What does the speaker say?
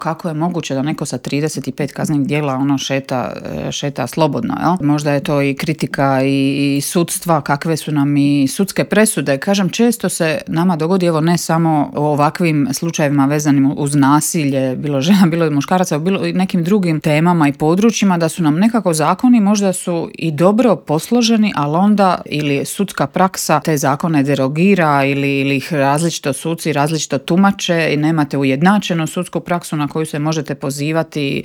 kako je moguće da neko sa 35 kaznenih djela šeta slobodno, jel? Možda je to i kritika i sudstva, kakve su nam i sudske presude. Kažem, često se nama dogodi, evo ne samo u ovakvim slučajevima vezanim uz nasilje, bilo žena, bilo muškaraca, bilo i nekim drugim temama i područjima, da su nam nekako zakoni možda su i dobro posloženi, ali onda ili sudska praksa te zakone derogira ili ih različito suci različito tumače i nemate ujednačenu sudsku praksu na koju se možete pozivati